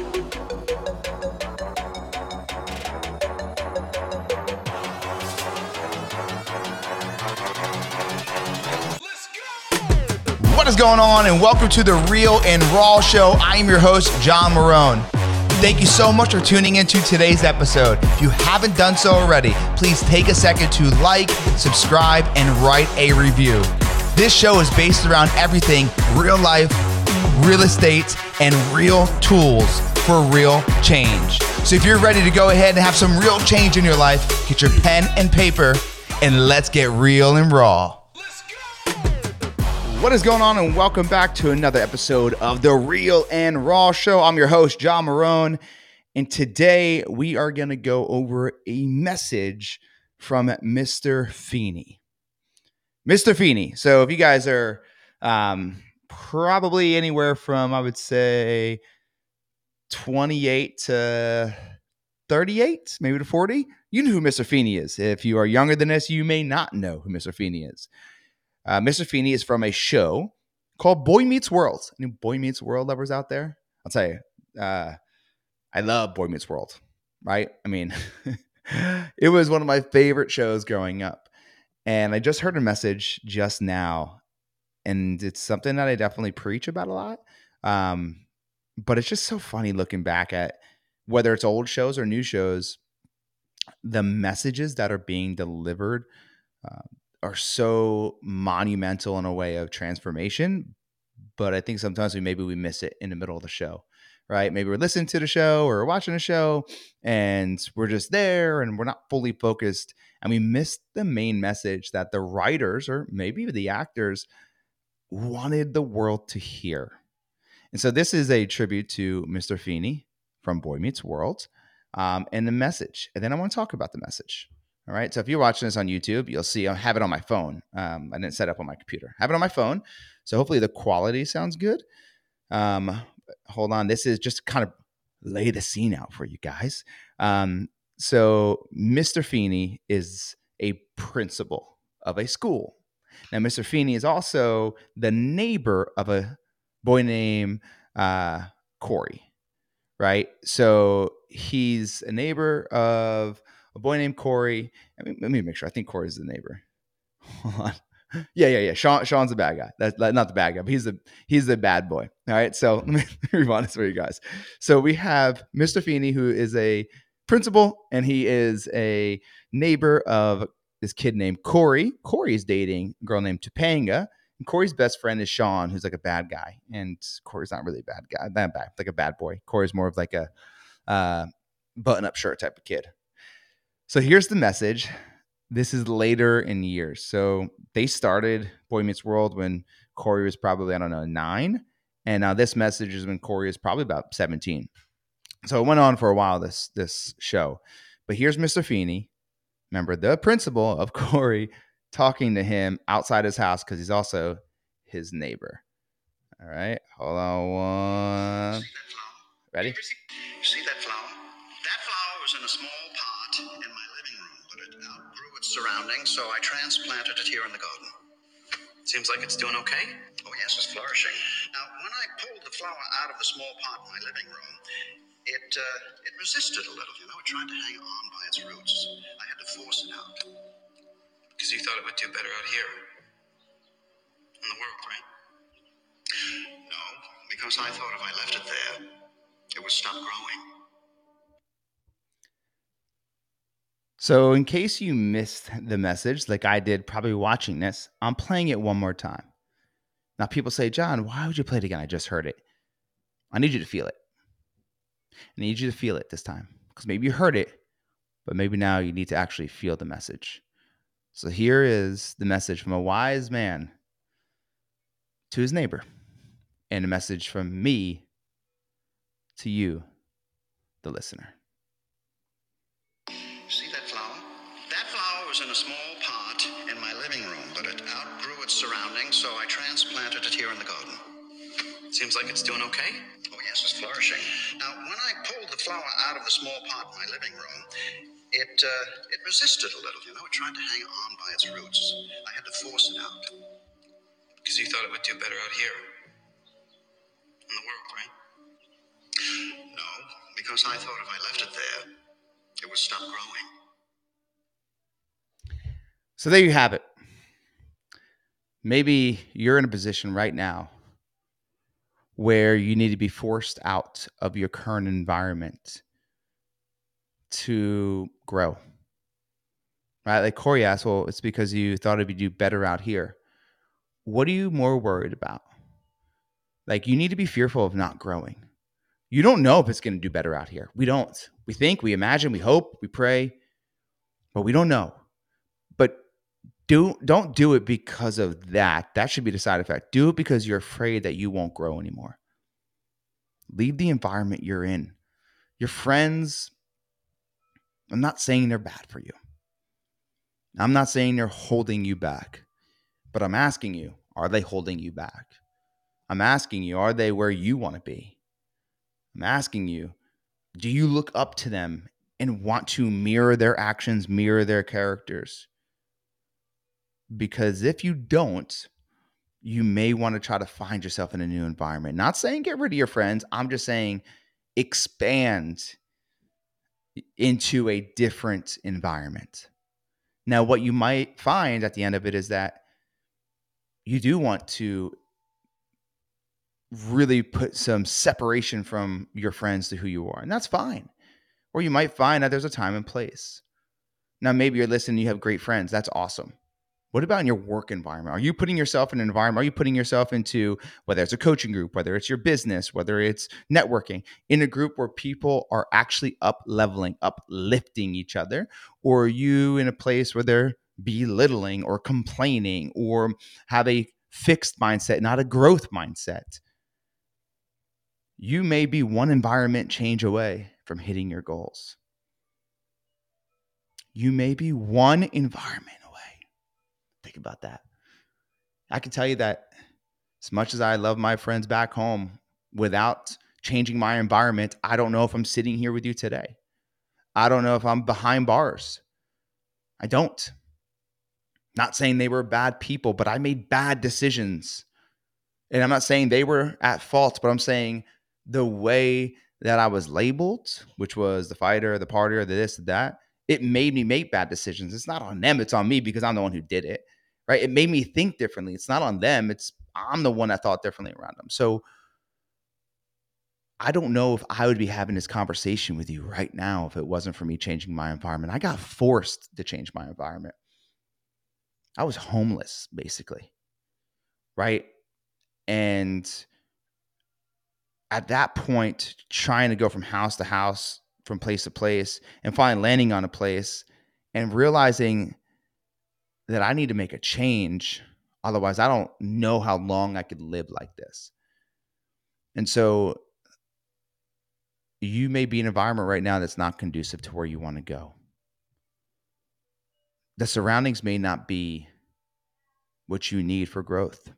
What is going on, and welcome to the Real and Raw Show. I am your host, John Marone. Thank you so much for tuning into today's episode. If you haven't done so already, please take a second to like, subscribe, and write a review. This show is based around everything real life, real estate, and real tools for real change. So if you're ready to go ahead and have some real change in your life, get your pen and paper, and let's get real and raw. What is going on, and welcome back to another episode of the Real and Raw Show. I'm your host, John Marone, and today we are going to go over a message from Mr. Feeney. Mr. Feeney. So if you guys are probably anywhere from, I would say, 28 to 38, maybe to 40, you know who Mr. Feeney is. If you are younger than this, you may not know who Mr. Feeney is. Mr. Feeney is from a show called Boy Meets World. Any Boy Meets World lovers out there? I'll tell you, I love Boy Meets World, right? I mean, it was one of my favorite shows growing up. And I just heard a message just now, and it's something that I definitely preach about a lot. But it's just so funny looking back at whether it's old shows or new shows, the messages that are being delivered are so monumental in a way of transformation. But I think sometimes maybe we miss it in the middle of the show, right? Maybe we're listening to the show or watching a show and we're just there and we're not fully focused, and we miss the main message that the writers or maybe the actors wanted the world to hear. And so this is a tribute to Mr. Feeney from Boy Meets World, and the message. And then I want to talk about the message. All right. So if you're watching this on YouTube, you'll see I have it on my phone. I didn't set it up on my computer. I have it on my phone. So hopefully the quality sounds good. Hold on. This is just kind of lay the scene out for you guys. So Mr. Feeney is a principal of a school. Now, Mr. Feeney is also the neighbor of a boy named Corey. Right. So he's a neighbor of a boy named Corey. Let me make sure. I think Corey's the neighbor. Hold on. Yeah. Sean's the bad guy. That's not the bad guy, but he's the bad boy. All right. So let me be honest with you guys. So we have Mr. Feeney, who is a principal, and he is a neighbor of this kid named Corey. Corey is dating a girl named Topanga. And Corey's best friend is Sean, who's like a bad guy. And Corey's not really a bad guy, like a bad boy. Corey's more of like a button-up shirt type of kid. So here's the message. This is later in years. So they started Boy Meets World when Corey was probably, 9. And now this message is when Corey is probably about 17. So it went on for a while, this show. But here's Mr. Feeney, remember, the principal of Corey, talking to him outside his house because he's also his neighbor. All right, hold on one. Ready? You see that flower? That flower was in a small pot in my living room, but it outgrew its surroundings, so I transplanted it here in the garden. Seems like it's doing okay. Oh, yes, it's flourishing. Now, when I pulled the flower out of the small pot in my living room, it resisted a little, It tried to hang on by its roots. I had to force it out. Because you thought it would do better out here in the world, right? No, because I thought if I left it there, it would stop growing. So in case you missed the message, like I did probably watching this, I'm playing it one more time. Now people say, John, why would you play it again? I just heard it. I need you to feel it. I need you to feel it this time. Because maybe you heard it, but maybe now you need to actually feel the message. So here is the message from a wise man to his neighbor, and a message from me to you, the listener. See that flower? That flower was in a small pot in my living room, but it outgrew its surroundings, so I transplanted it here in the garden. Seems like it's doing okay. Oh, yes, it's flourishing. Now, when I pulled the flower out of the small pot in my living room, it resisted a little, It tried to hang on by its roots. I had to force it out. Because you thought it would do better out here in the world, right? No, because I thought if I left it there, it would stop growing. So there you have it. Maybe you're in a position right now where you need to be forced out of your current environment to grow. Right? Like Corey asked, well, it's because you thought it'd do better out here. What are you more worried about? Like, you need to be fearful of not growing. You don't know if it's going to do better out here. We don't. We think, we imagine, we hope, we pray, but we don't know. But don't do it because of that. That should be the side effect. Do it because you're afraid that you won't grow anymore. Leave the environment you're in. Your friends, I'm not saying they're bad for you. I'm not saying they're holding you back, but I'm asking you, are they holding you back? I'm asking you, are they where you want to be? I'm asking you, do you look up to them and want to mirror their actions, mirror their characters? Because if you don't, you may want to try to find yourself in a new environment. Not saying get rid of your friends. I'm just saying expand into a different environment. Now, what you might find at the end of it is that you do want to really put some separation from your friends to who you are, and that's fine. Or you might find that there's a time and place. Now, maybe you're listening, you have great friends. That's awesome. What about in your work environment? Are you putting yourself in an environment? Are you putting yourself into, whether it's a coaching group, whether it's your business, whether it's networking, in a group where people are actually up leveling, uplifting each other? Or are you in a place where they're belittling or complaining or have a fixed mindset, not a growth mindset? You may be one environment change away from hitting your goals. You may be one environment away. Think about that. I can tell you that as much as I love my friends back home, without changing my environment, I don't know if I'm sitting here with you today. I don't know if I'm behind bars. I don't. Not saying they were bad people, but I made bad decisions. And I'm not saying they were at fault, but I'm saying the way that I was labeled, which was the fighter, the partier, the this, the that, it made me make bad decisions. It's not on them, it's on me because I'm the one who did it. Right? It made me think differently. It's not on them. I'm the one that thought differently around them. So I don't know if I would be having this conversation with you right now if it wasn't for me changing my environment. I got forced to change my environment. I was homeless, basically. Right? And at that point, trying to go from house to house, from place to place, and finally landing on a place and realizing that I need to make a change. Otherwise, I don't know how long I could live like this. And so you may be in an environment right now that's not conducive to where you want to go. The surroundings may not be what you need for growth.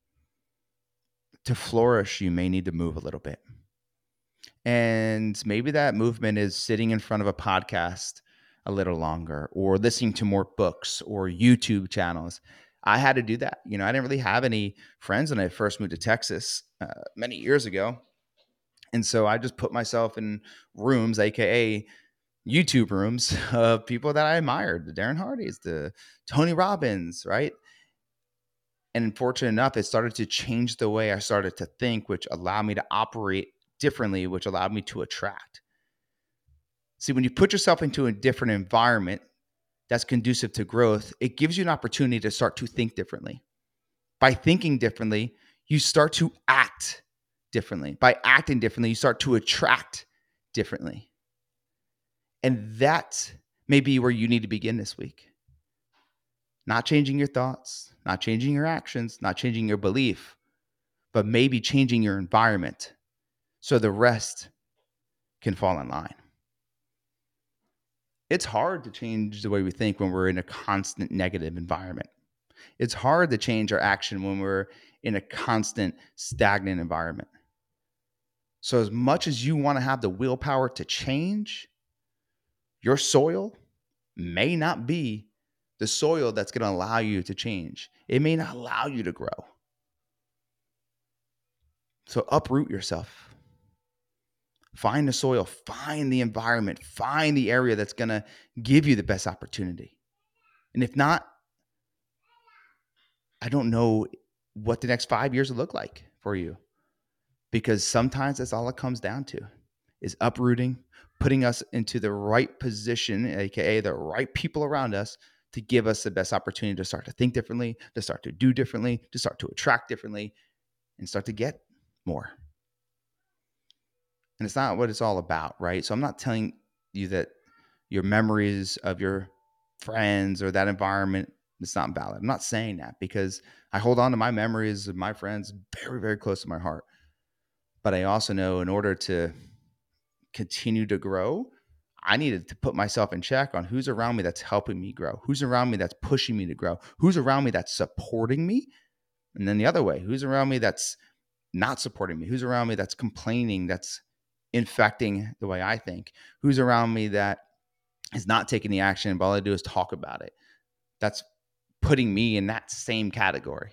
To flourish, you may need to move a little bit. And maybe that movement is sitting in front of a podcast a little longer or listening to more books or YouTube channels. I had to do that. I didn't really have any friends when I first moved to Texas many years ago. And so I just put myself in rooms, AKA YouTube rooms, of people that I admired, the Darren Hardys, the Tony Robbins, right? And fortunate enough, it started to change the way I started to think, which allowed me to operate differently, which allowed me to attract. See, when you put yourself into a different environment that's conducive to growth, it gives you an opportunity to start to think differently. By thinking differently, you start to act differently. By acting differently, you start to attract differently. And that may be where you need to begin this week. Not changing your thoughts, not changing your actions, not changing your belief, but maybe changing your environment so the rest can fall in line. It's hard to change the way we think when we're in a constant negative environment. It's hard to change our action when we're in a constant stagnant environment. So as much as you want to have the willpower to change, your soil may not be the soil that's going to allow you to change. It may not allow you to grow. So uproot yourself. Find the soil, find the environment, find the area that's going to give you the best opportunity. And if not, I don't know what the next 5 years will look like for you, because sometimes that's all it comes down to is uprooting, putting us into the right position, aka the right people around us to give us the best opportunity to start to think differently, to start to do differently, to start to attract differently, and start to get more. And it's not what it's all about, right? So I'm not telling you that your memories of your friends or that environment, it's not valid. I'm not saying that, because I hold on to my memories of my friends very, very close to my heart. But I also know in order to continue to grow, I needed to put myself in check on who's around me that's helping me grow, who's around me that's pushing me to grow, who's around me that's supporting me. And then the other way, who's around me that's not supporting me, who's around me that's complaining, that's infecting the way I think, who's around me that is not taking the action, but all I do is talk about it. That's putting me in that same category.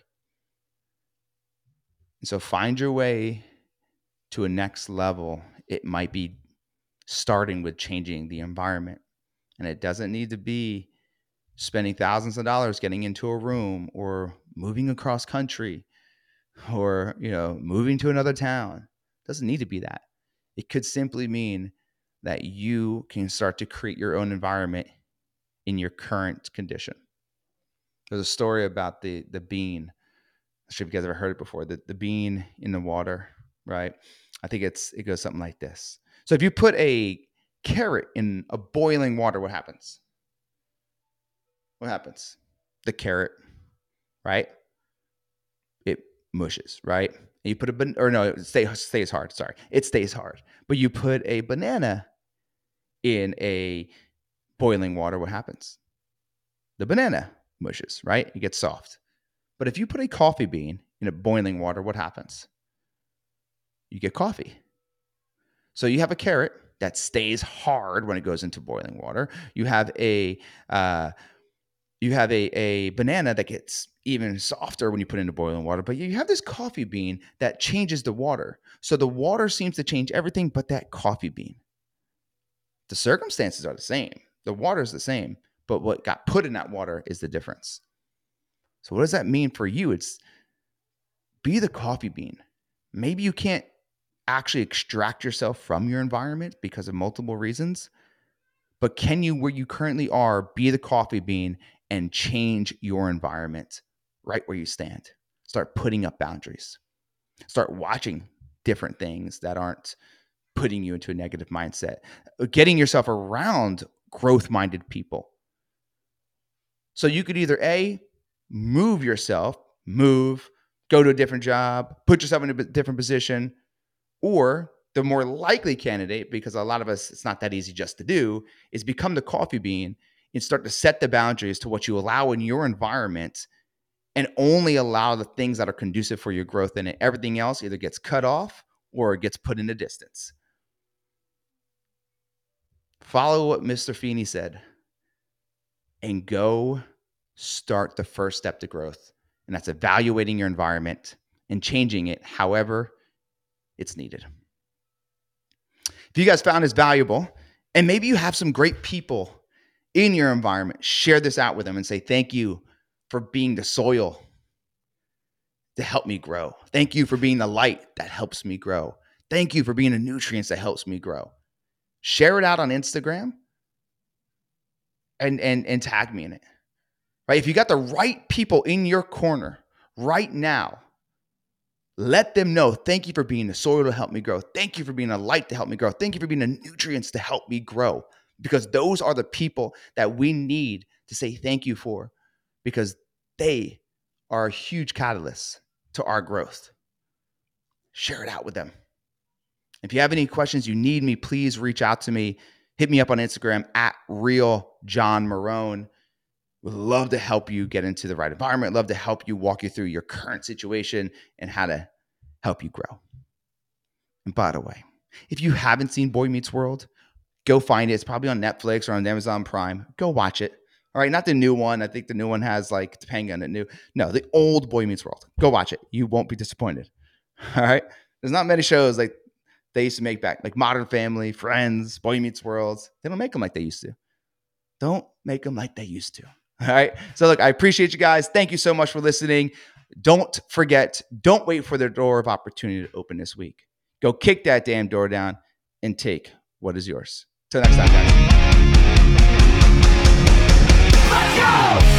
And so find your way to a next level. It might be starting with changing the environment. And it doesn't need to be spending thousands of dollars getting into a room or moving across country or, moving to another town. It doesn't need to be that. It could simply mean that you can start to create your own environment in your current condition. There's a story about the bean. I'm sure if you guys ever heard it before. The bean in the water, right? I think it goes something like this. So if you put a carrot in a boiling water, what happens? What happens? The carrot, right? It mushes, right? And you put it stays hard. Sorry, it stays hard. But you put a banana in a boiling water, what happens? The banana mushes, right? It gets soft. But if you put a coffee bean in a boiling water, what happens? You get coffee. So you have a carrot that stays hard when it goes into boiling water. You have a banana that gets even softer when you put it into boiling water, but you have this coffee bean that changes the water. So the water seems to change everything but that coffee bean. The circumstances are the same. The water is the same, but what got put in that water is the difference. So what does that mean for you? It's be the coffee bean. Maybe you can't actually extract yourself from your environment because of multiple reasons, but can you, where you currently are, be the coffee bean and change your environment right where you stand? Start putting up boundaries. Start watching different things that aren't putting you into a negative mindset. Getting yourself around growth-minded people. So you could either move, go to a different job, put yourself in a different position, or the more likely candidate, because a lot of us, it's not that easy just to do, is become the coffee bean and start to set the boundaries to what you allow in your environment and only allow the things that are conducive for your growth in it. Everything else either gets cut off or it gets put in the distance. Follow what Mr. Feeney said and go start the first step to growth. And that's evaluating your environment and changing it however it's needed. If you guys found this valuable, and maybe you have some great people in your environment, share this out with them and say, thank you for being the soil to help me grow. Thank you for being the light that helps me grow. Thank you for being the nutrients that helps me grow. Share it out on Instagram and tag me in it. Right? If you got the right people in your corner right now, let them know, thank you for being the soil to help me grow. Thank you for being a light to help me grow. Thank you for being the nutrients to help me grow. Because those are the people that we need to say thank you for, because they are a huge catalyst to our growth. Share it out with them. If you have any questions, you need me, please reach out to me. Hit me up on Instagram at RealJohnMarone. Would love to help you get into the right environment. Love to help you, walk you through your current situation and how to help you grow. And by the way, if you haven't seen Boy Meets World, go find it. It's probably on Netflix or on Amazon Prime. Go watch it. All right, not the new one. I think the new one has like Topanga in it. No, the old Boy Meets World. Go watch it. You won't be disappointed. All right. There's not many shows like they used to make back, like Modern Family, Friends, Boy Meets World. They don't make them like they used to. Don't make them like they used to. All right. So look, I appreciate you guys. Thank you so much for listening. Don't forget, don't wait for the door of opportunity to open this week. Go kick that damn door down and take what is yours. Till next time, guys. Let's go!